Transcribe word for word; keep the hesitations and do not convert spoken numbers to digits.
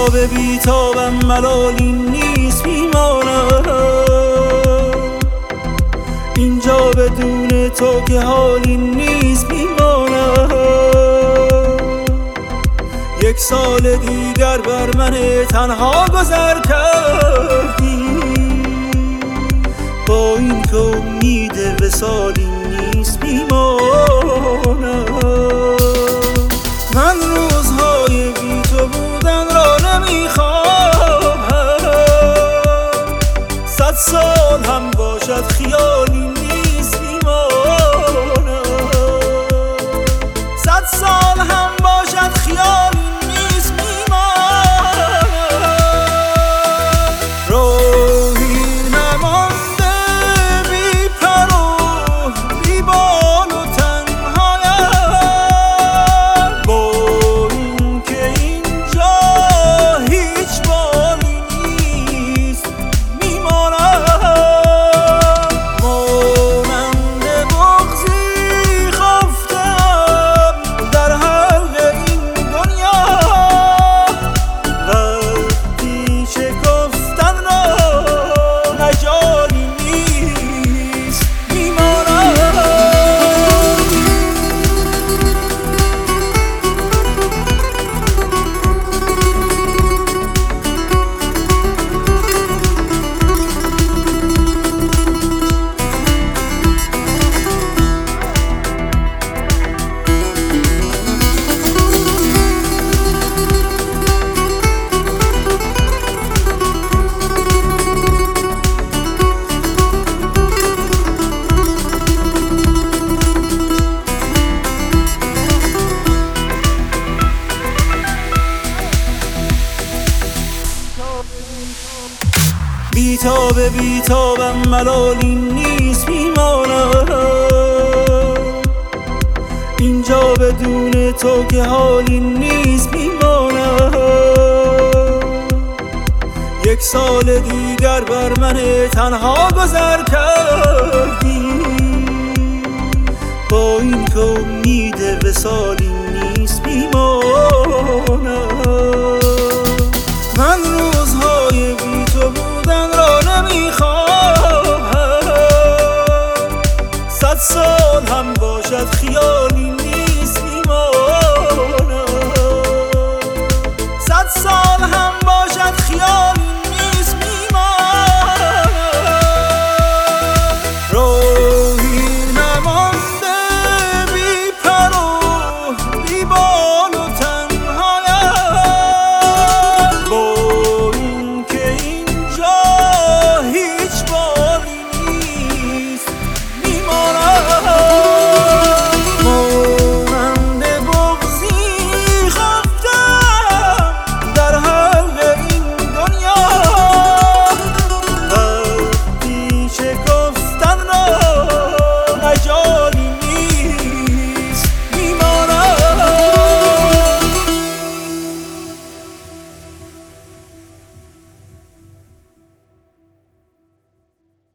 بیتاب بیتابم ملالی نیست میمانم اینجا بدون تو که حالی نیست میمانم. یک سال دیگر بر من تنها گذر کردی با این که امید وصالی نیست میمانم. من روزهای بی تو بودن را نمیخواهم، صد سال هم باشد خیالی نیست میمانم. صد سال هم باشد خیالی نیست میمانم. راهی نمانده بی پر و بی بال و تنهایم، با این که اینجا هیچ بالی نیست میمانم. مانند بغضی خفتم در حلق این دنیا، وقتی شکفتن را مجالی نیست میمانم. بیتاب بیتابم ملالی نیست میمانم اینجا بدون تو که حالی نیست میمانم. یک سال دیگر بر من تنها گذر کرد